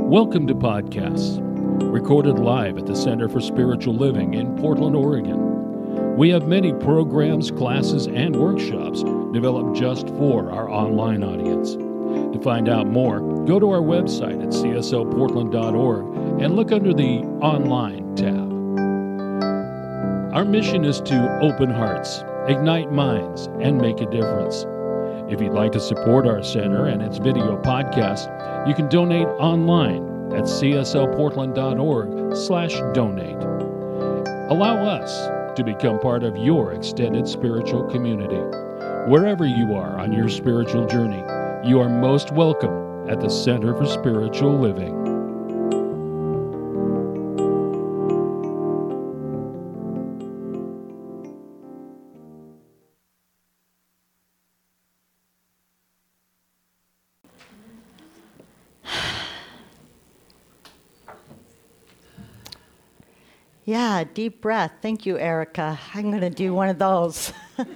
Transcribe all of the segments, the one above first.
Welcome to Podcasts, recorded live at the Center for Spiritual Living in Portland, Oregon. We have many programs, classes, and workshops developed just for our online audience. To find out more, go to our website at csoportland.org and look under the Online tab. Our mission is to open hearts, ignite minds, and make a difference. If you'd like to support our center and its video podcast, you can donate online at csoportland.org/donate. Allow us to become part of your extended spiritual community. Wherever you are on your spiritual journey, you are most welcome at the Center for Spiritual Living. Yeah, deep breath. Thank you, Erica. I'm going to do one of those.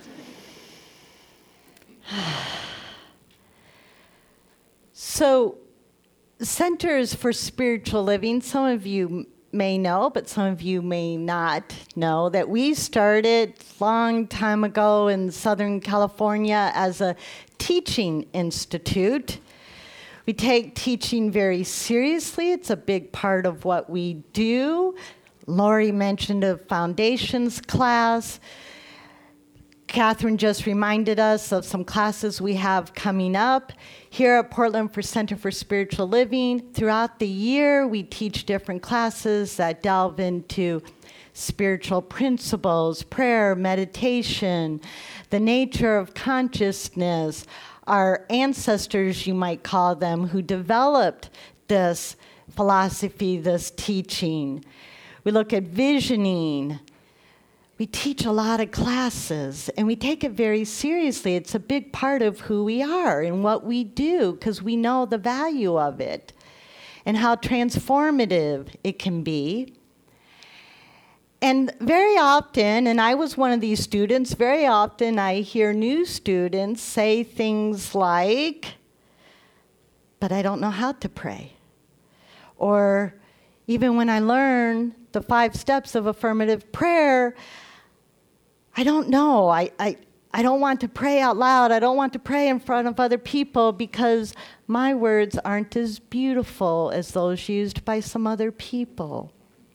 So, Centers for Spiritual Living, some of you may know, but some of you may not know, that we started a long time ago in Southern California as a teaching institute. We take teaching very seriously. It's a big part of what we do. Lori mentioned a foundations class. Catherine just reminded us of some classes we have coming up. Here at Portland for Center for Spiritual Living, throughout the year, we teach different classes that delve into spiritual principles, prayer, meditation, the nature of consciousness, our ancestors, you might call them, who developed this philosophy, this teaching. We look at visioning. We teach a lot of classes, and we take it very seriously. It's a big part of who we are and what we do, because we know the value of it and how transformative it can be. And very often, and I was one of these students, very often I hear new students say things like, but I don't know how to pray. Or even when I learn the 5 steps of affirmative prayer, I don't know. I don't want to pray out loud. I don't want to pray in front of other people because my words aren't as beautiful as those used by some other people.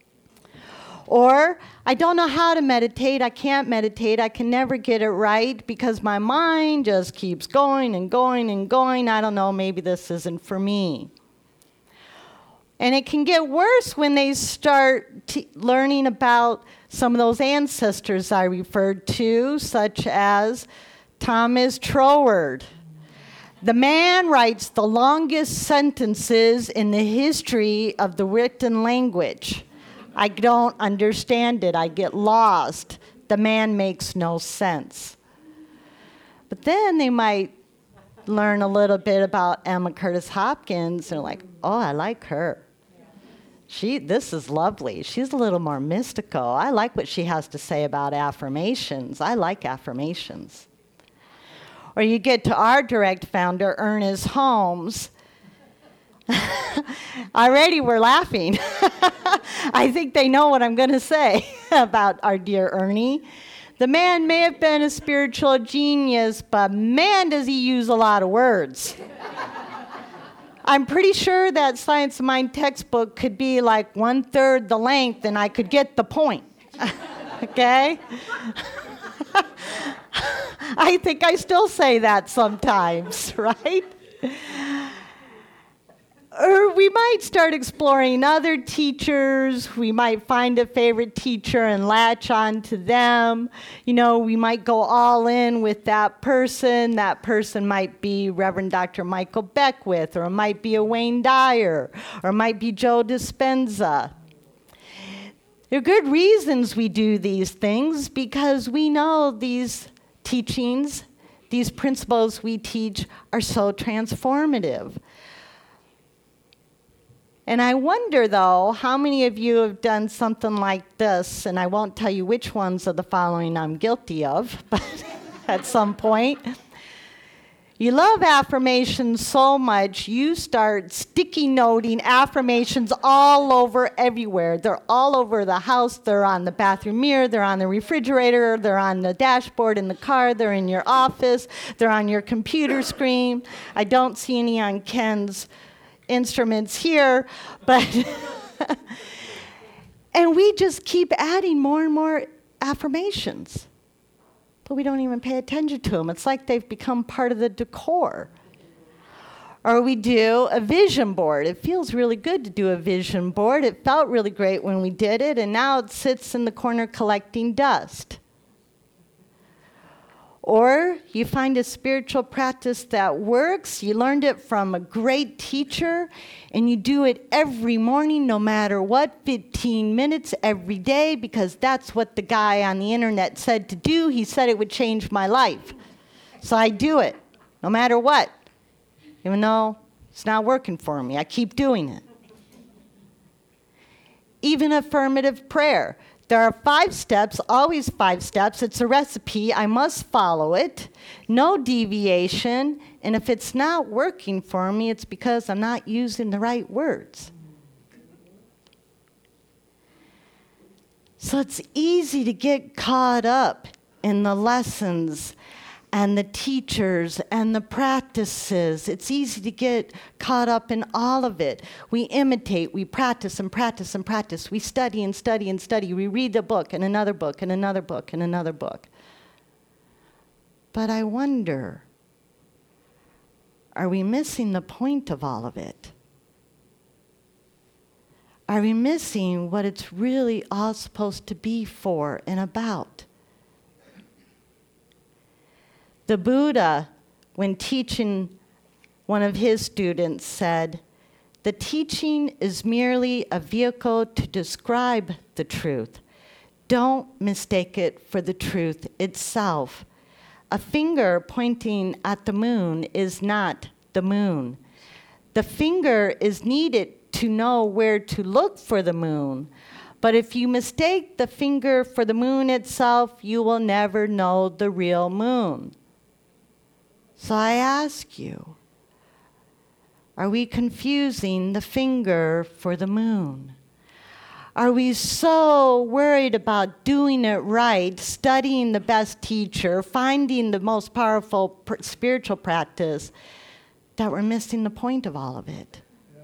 Or I don't know how to meditate. I can't meditate. I can never get it right because my mind just keeps going and going and going. I don't know, maybe this isn't for me. And it can get worse when they start learning about some of those ancestors I referred to, such as Thomas Troward. The man writes the longest sentences in the history of the written language. I don't understand it. I get lost. The man makes no sense. But then they might learn a little bit about Emma Curtis Hopkins. They're like, oh, I like her. This is lovely. She's a little more mystical. I like what she has to say about affirmations. I like affirmations. Or you get to our direct founder, Ernest Holmes. Already we're laughing. I think they know what I'm going to say about our dear Ernie. The man may have been a spiritual genius, but man, does he use a lot of words. I'm pretty sure that Science of Mind textbook could be like 1/3 the length and I could get the point. Okay? I think I still say that sometimes, right? Or we might start exploring other teachers. We might find a favorite teacher and latch on to them. You know, we might go all in with that person. That person might be Reverend Dr. Michael Beckwith, or it might be a Wayne Dyer, or it might be Joe Dispenza. There are good reasons we do these things because we know these teachings, these principles we teach are so transformative. And I wonder, though, how many of you have done something like this, and I won't tell you which ones of the following I'm guilty of, but at some point. You love affirmations so much, you start sticky noting affirmations all over everywhere. They're all over the house. They're on the bathroom mirror. They're on the refrigerator. They're on the dashboard in the car. They're in your office. They're on your computer screen. I don't see any on Ken's instruments here, but and we just keep adding more and more affirmations. But we don't even pay attention to them. It's like they've become part of the decor. Or we do a vision board. It feels really good to do a vision board. It felt really great when we did it, and now it sits in the corner collecting dust. Or you find a spiritual practice that works. You learned it from a great teacher, and you do it every morning, no matter what, 15 minutes every day, because that's what the guy on the internet said to do. He said it would change my life. So I do it, no matter what. Even though it's not working for me, I keep doing it. Even affirmative prayer. There are 5 steps, always 5 steps. It's a recipe. I must follow it. No deviation. And if it's not working for me, it's because I'm not using the right words. So it's easy to get caught up in the lessons and the teachers and the practices. It's easy to get caught up in all of it. We imitate, we practice and practice and practice. We study and study and study. We read the book and another book and another book and another book. But I wonder, are we missing the point of all of it? Are we missing what it's really all supposed to be for and about? The Buddha, when teaching one of his students, said, "The teaching is merely a vehicle to describe the truth. Don't mistake it for the truth itself. A finger pointing at the moon is not the moon. The finger is needed to know where to look for the moon. But if you mistake the finger for the moon itself, you will never know the real moon." So I ask you, are we confusing the finger for the moon? Are we so worried about doing it right, studying the best teacher, finding the most powerful spiritual practice, that we're missing the point of all of it? Yeah.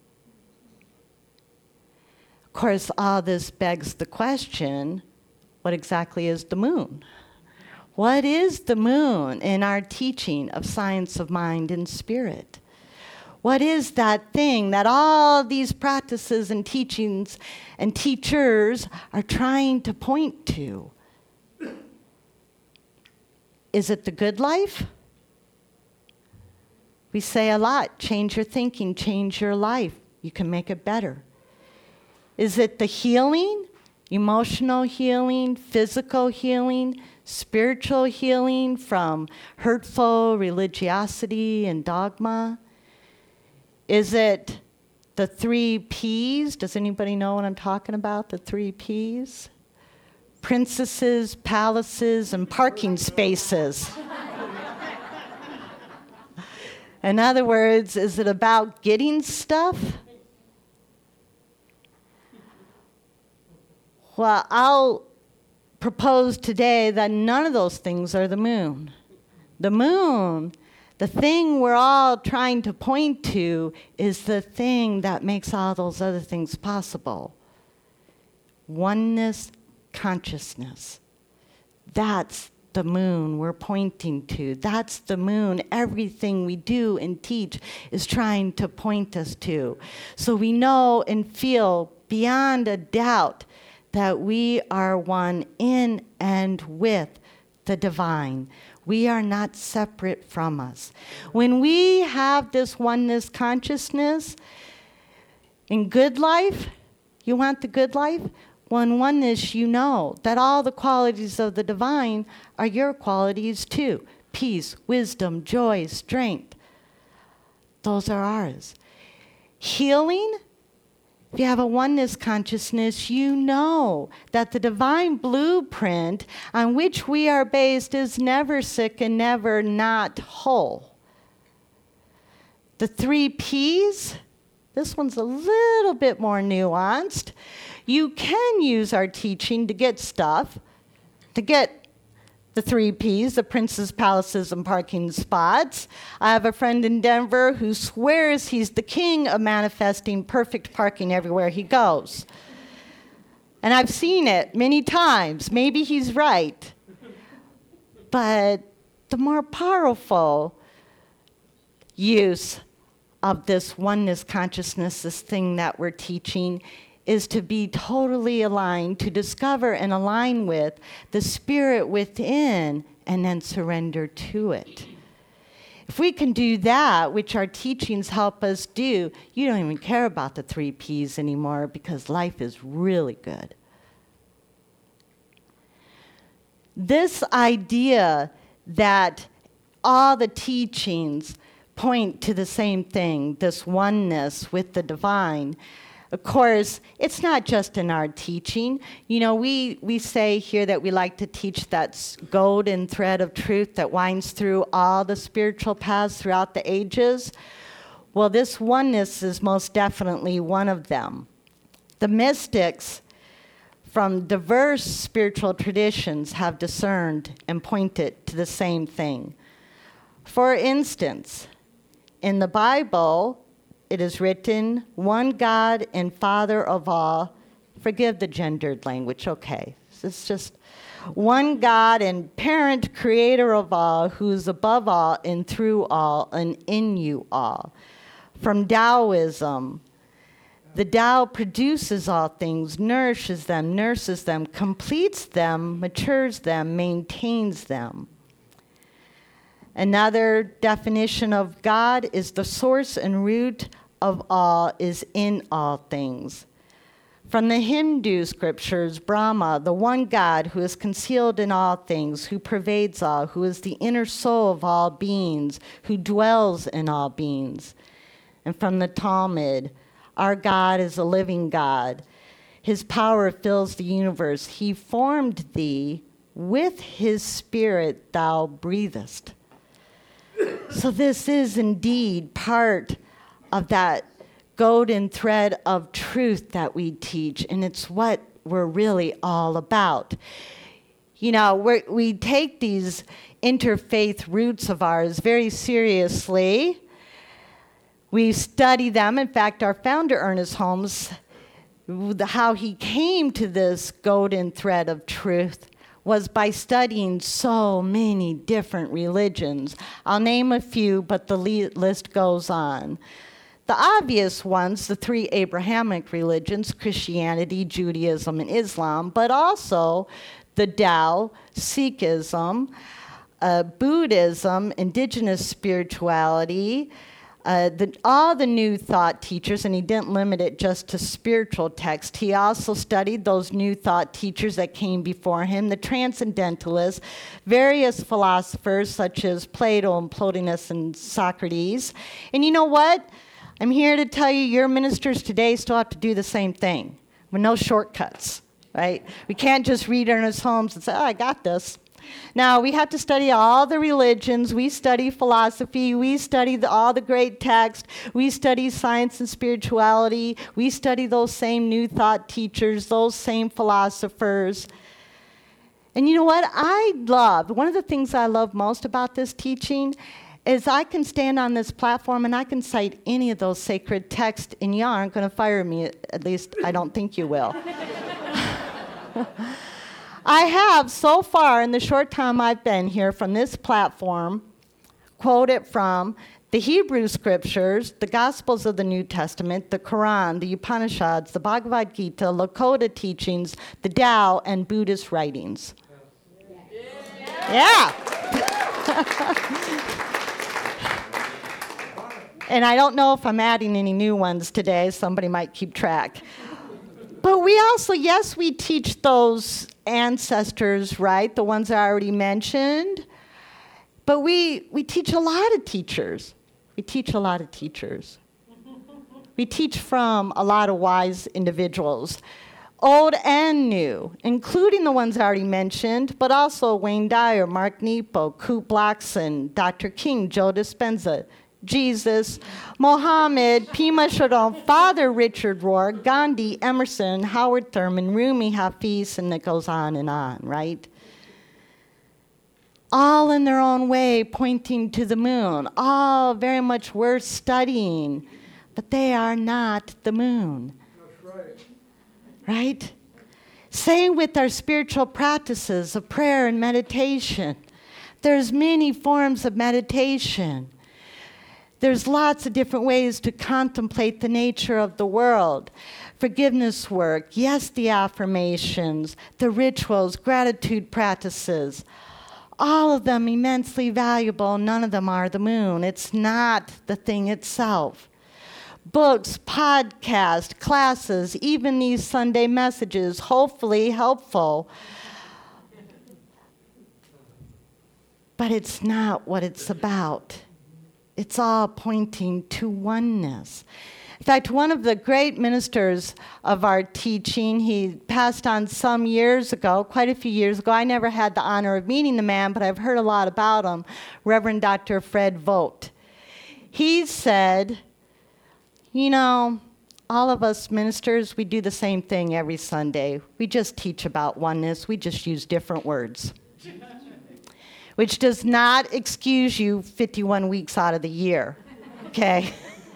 Of course, all this begs the question, what exactly is the moon? What is the moon in our teaching of science of mind and spirit? What is that thing that all these practices and teachings and teachers are trying to point to? Is it the good life? We say a lot, change your thinking, change your life. You can make it better. Is it the healing? Emotional healing, physical healing, spiritual healing from hurtful religiosity and dogma? Is it the 3 Ps? Does anybody know what I'm talking about, the 3 Ps? Princesses, palaces, and parking spaces. In other words, is it about getting stuff? Well, I'll propose today that none of those things are the moon. The moon, the thing we're all trying to point to, is the thing that makes all those other things possible. Oneness consciousness. That's the moon we're pointing to. That's the moon everything we do and teach is trying to point us to. So we know and feel beyond a doubt that we are one in and with the divine. We are not separate from us. When we have this oneness consciousness in good life, you want the good life? When oneness, you know that all the qualities of the divine are your qualities too. Peace, wisdom, joy, strength. Those are ours. Healing, if you have a oneness consciousness, you know that the divine blueprint on which we are based is never sick and never not whole. The 3 Ps, this one's a little bit more nuanced. You can use our teaching to get stuff, to get the 3 Ps, the princes, palaces, and parking spots. I have a friend in Denver who swears he's the king of manifesting perfect parking everywhere he goes. And I've seen it many times. Maybe he's right. But the more powerful use of this oneness consciousness, this thing that we're teaching, is to be totally aligned, to discover and align with the spirit within and then surrender to it. If we can do that, which our teachings help us do, you don't even care about the 3 Ps anymore because life is really good. This idea that all the teachings point to the same thing, this oneness with the divine. Of course, it's not just in our teaching. You know, we say here that we like to teach that golden thread of truth that winds through all the spiritual paths throughout the ages. Well, this oneness is most definitely one of them. The mystics from diverse spiritual traditions have discerned and pointed to the same thing. For instance, in the Bible, it is written, one God and Father of all. Forgive the gendered language, okay. It's just one God and parent, creator of all, who is above all and through all and in you all. From Taoism, the Tao produces all things, nourishes them, nurses them, completes them, matures them, maintains them. Another definition of God is the source and root of all is in all things. From the Hindu scriptures, Brahma, the one God who is concealed in all things, who pervades all, who is the inner soul of all beings, who dwells in all beings. And from the Talmud, our God is a living God. His power fills the universe. He formed thee, with his spirit thou breathest. So this is indeed part of that golden thread of truth that we teach, and it's what we're really all about. You know, we take these interfaith roots of ours very seriously. We study them. In fact, our founder, Ernest Holmes, how he came to this golden thread of truth was by studying so many different religions. I'll name a few, but the list goes on. The obvious ones, the 3 Abrahamic religions, Christianity, Judaism, and Islam, but also the Tao, Sikhism, Buddhism, indigenous spirituality, all the new thought teachers, and he didn't limit it just to spiritual text. He also studied those new thought teachers that came before him, the transcendentalists, various philosophers such as Plato and Plotinus and Socrates. And you know what? I'm here to tell you your ministers today still have to do the same thing with no shortcuts, right? We can't just read Ernest Holmes and say, oh, I got this. Now, we have to study all the religions. We study philosophy. We study all the great texts. We study science and spirituality. We study those same new thought teachers, those same philosophers. And you know what? One of the things I love most about this teaching is I can stand on this platform and I can cite any of those sacred texts, and you aren't going to fire me. At least I don't think you will. I have so far in the short time I've been here from this platform quoted from the Hebrew scriptures, the Gospels of the New Testament, the Quran, the Upanishads, the Bhagavad Gita, Lakota teachings, the Tao, and Buddhist writings. Yeah. And I don't know if I'm adding any new ones today. Somebody might keep track. But we also, yes, we teach those ancestors, right? The ones I already mentioned. But we teach a lot of teachers. We teach a lot of teachers. We teach from a lot of wise individuals, old and new, including the ones I already mentioned, but also Wayne Dyer, Mark Nepo, Coop Blackson, Dr. King, Joe Dispenza, Jesus, Mohammed, Pema Chodron, Father Richard Rohr, Gandhi, Emerson, Howard Thurman, Rumi, Hafiz, and it goes on, right? All in their own way pointing to the moon, all very much worth studying, but they are not the moon. That's right. Right? Same with our spiritual practices of prayer and meditation. There's many forms of meditation. There's lots of different ways to contemplate the nature of the world. Forgiveness work, yes, the affirmations, the rituals, gratitude practices. All of them immensely valuable. None of them are the moon. It's not the thing itself. Books, podcasts, classes, even these Sunday messages, hopefully helpful. But it's not what it's about. It's all pointing to oneness. In fact, one of the great ministers of our teaching, he passed on some years ago, quite a few years ago. I never had the honor of meeting the man, but I've heard a lot about him, Reverend Dr. Fred Vogt. He said, you know, all of us ministers, we do the same thing every Sunday. We just teach about oneness. We just use different words, which does not excuse you 51 weeks out of the year, okay?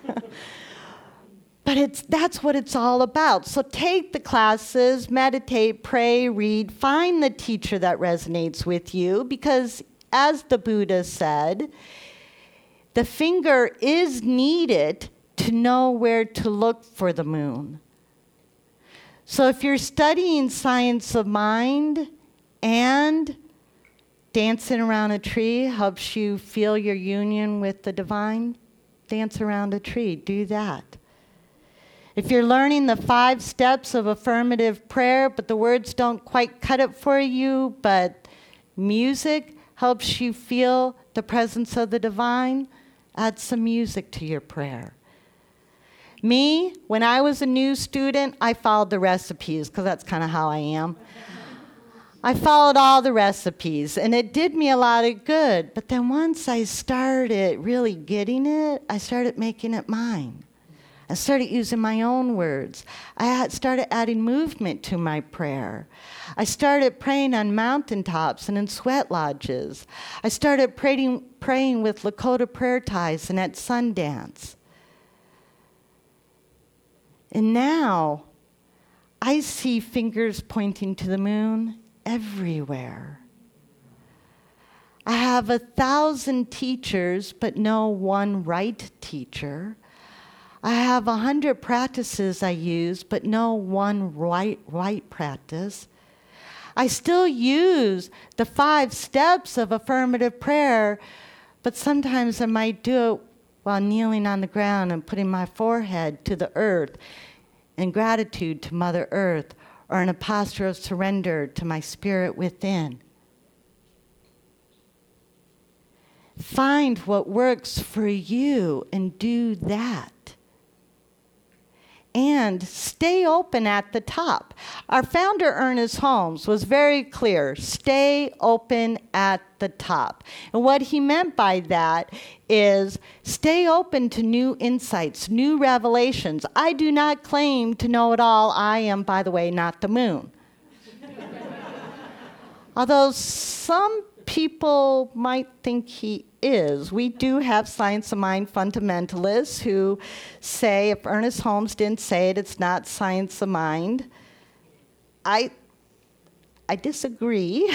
But that's what it's all about. So take the classes, meditate, pray, read, find the teacher that resonates with you, because as the Buddha said, the finger is needed to know where to look for the moon. So if you're studying science of mind and dancing around a tree helps you feel your union with the divine, dance around a tree, do that. If you're learning the 5 steps of affirmative prayer, but the words don't quite cut it for you, but music helps you feel the presence of the divine, add some music to your prayer. Me, when I was a new student, I followed the recipes, because that's kind of how I am. I followed all the recipes, and it did me a lot of good. But then once I started really getting it, I started making it mine. I started using my own words. I started adding movement to my prayer. I started praying on mountaintops and in sweat lodges. I started praying with Lakota prayer ties and at Sundance. And now I see fingers pointing to the moon everywhere. I have 1,000 teachers, but no one right teacher. I have 100 practices I use, but no one right practice. I still use the 5 steps of affirmative prayer, but sometimes I might do it while kneeling on the ground and putting my forehead to the earth in gratitude to Mother Earth, or in a posture of surrender to my spirit within. Find what works for you and do that. And stay open at the top. Our founder, Ernest Holmes, was very clear, stay open at the top. And what he meant by that is stay open to new insights, new revelations. I do not claim to know it all. I am, by the way, not the moon. Although some people might think he is. We do have science of mind fundamentalists who say if Ernest Holmes didn't say it, it's not science of mind. I disagree.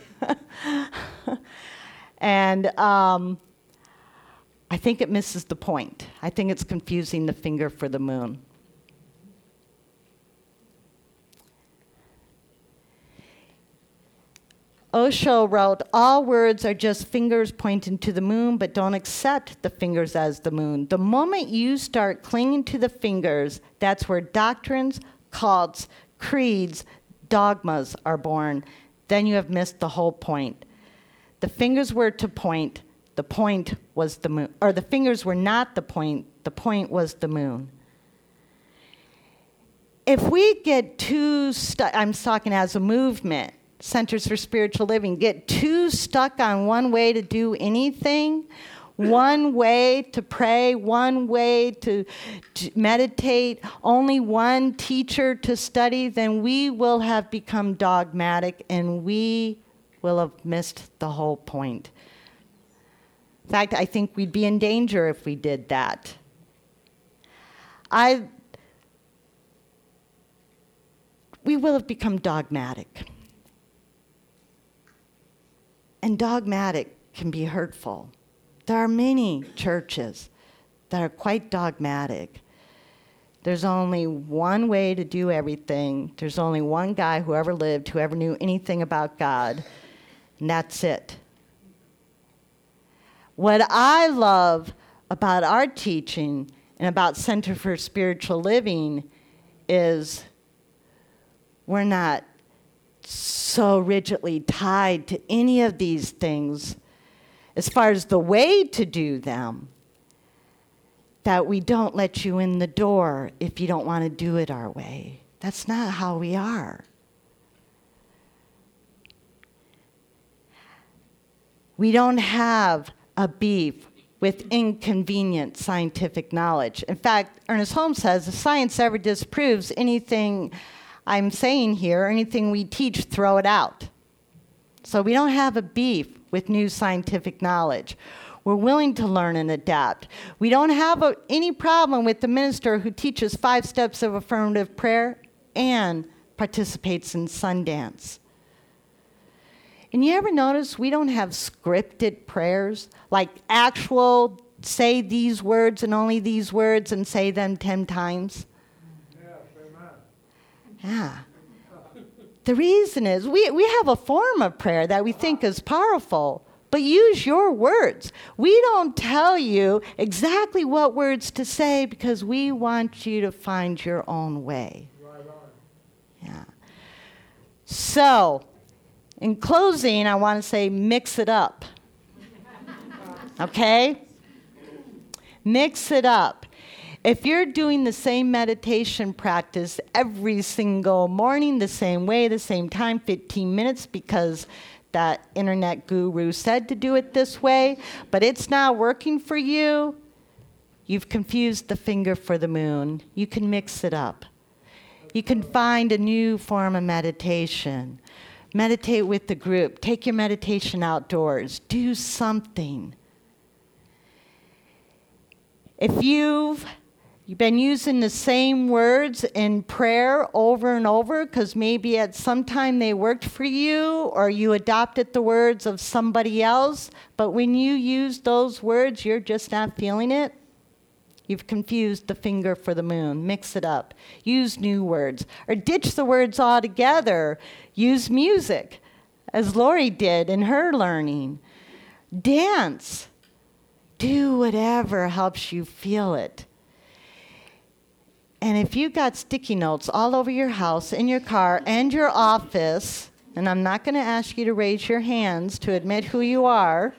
And I think it misses the point. I think it's confusing the finger for the moon. Osho wrote, all words are just fingers pointing to the moon, but don't accept the fingers as the moon. The moment you start clinging to the fingers, that's where doctrines, cults, creeds, dogmas are born. Then you have missed the whole point. The fingers were to point, the point was the moon. Or the fingers were not the point was the moon. If we get too stuck, I'm talking as a movement, Centers for Spiritual Living, get too stuck on one way to do anything, one way to pray, one way to meditate, only one teacher to study, then we will have become dogmatic and we will have missed the whole point. In fact, I think we'd be in danger if we did that. We will have become dogmatic. And dogmatic can be hurtful. There are many churches that are quite dogmatic. There's only one way to do everything. There's only one guy who ever lived, who ever knew anything about God, and that's it. What I love about our teaching and about Center for Spiritual Living is we're not so rigidly tied to any of these things as far as the way to do them, that we don't let you in the door if you don't want to do it our way. That's not how we are. We don't have a beef with inconvenient scientific knowledge. In fact, Ernest Holmes says, if science ever disproves anything I'm saying here, anything we teach, throw it out. So we don't have a beef with new scientific knowledge. We're willing to learn and adapt. We don't have any problem with the minister who teaches 5 steps of affirmative prayer and participates in Sundance. And you ever notice we don't have scripted prayers, like actual say these words and only these words and say them 10 times? Yeah. The reason is we have a form of prayer that we think is powerful, but use your words. We don't tell you exactly what words to say because we want you to find your own way. Yeah. So, in closing, I want to say mix it up. Okay? Mix it up. If you're doing the same meditation practice every single morning, the same way, the same time, 15 minutes, because that internet guru said to do it this way, but it's not working for you, you've confused the finger for the moon. You can mix it up. You can find a new form of meditation. Meditate with the group. Take your meditation outdoors. Do something. If you've been using the same words in prayer over and over because maybe at some time they worked for you or you adopted the words of somebody else, but when you use those words, you're just not feeling it, you've confused the finger for the moon. Mix it up. Use new words. Or ditch the words altogether. Use music, as Lori did in her learning. Dance. Do whatever helps you feel it. And if you got sticky notes all over your house, in your car, and your office, and I'm not going to ask you to raise your hands to admit who you are,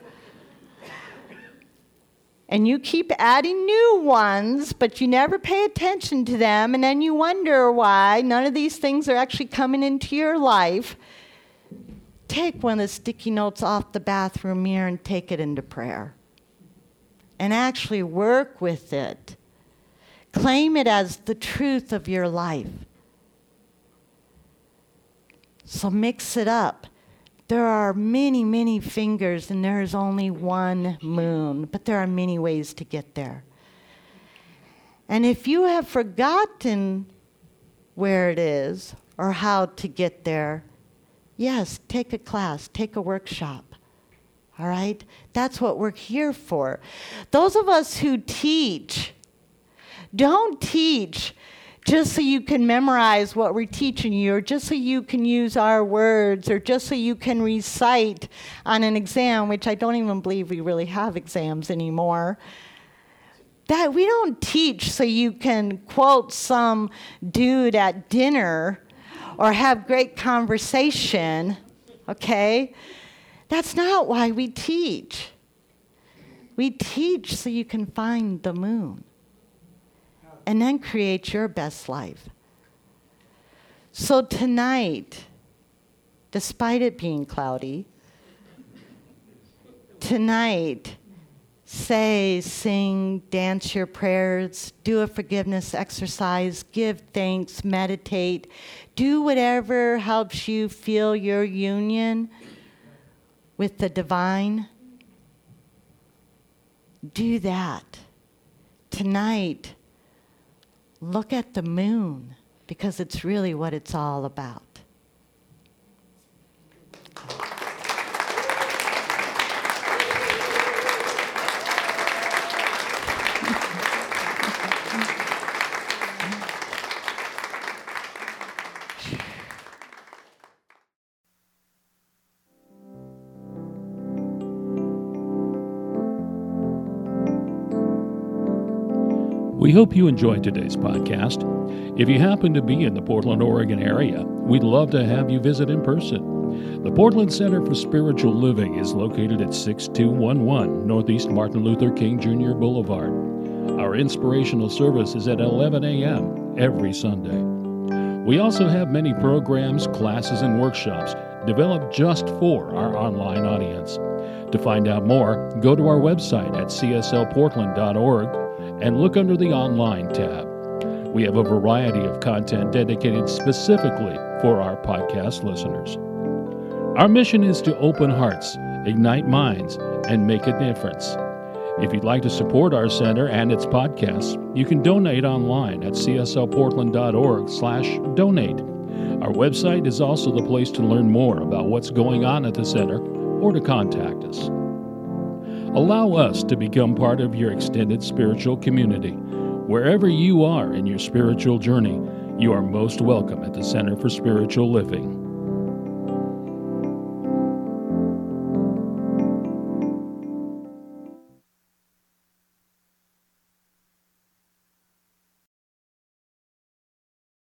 and you keep adding new ones, but you never pay attention to them, and then you wonder why none of these things are actually coming into your life, take one of the sticky notes off the bathroom mirror and take it into prayer. And actually work with it. Claim it as the truth of your life. So mix it up. There are many, many fingers, and there is only one moon, but there are many ways to get there. And if you have forgotten where it is or how to get there, yes, take a class, take a workshop. All right? That's what we're here for. Those of us who teach, don't teach just so you can memorize what we're teaching you, or just so you can use our words, or just so you can recite on an exam, which I don't even believe we really have exams anymore. That we don't teach so you can quote some dude at dinner or have great conversation, okay? That's not why we teach. We teach so you can find the moon and then create your best life. So tonight, despite it being cloudy, tonight, say, sing, dance your prayers, do a forgiveness exercise, give thanks, meditate, do whatever helps you feel your union with the divine. Do that. Tonight, look at the moon, because it's really what it's all about. We hope you enjoyed today's podcast. If you happen to be in the Portland, Oregon area, we'd love to have you visit in person. The Portland Center for Spiritual Living is located at 6211 Northeast Martin Luther King Jr. Boulevard. Our inspirational service is at 11 a.m. every Sunday. We also have many programs, classes, and workshops developed just for our online audience. To find out more, go to our website at cslportland.org and look under the Online tab. We have a variety of content dedicated specifically for our podcast listeners. Our mission is to open hearts, ignite minds, and make a difference. If you'd like to support our center and its podcasts, you can donate online at cslportland.org/donate. Our website is also the place to learn more about what's going on at the center or to contact us. Allow us to become part of your extended spiritual community. Wherever you are in your spiritual journey, you are most welcome at the Center for Spiritual Living.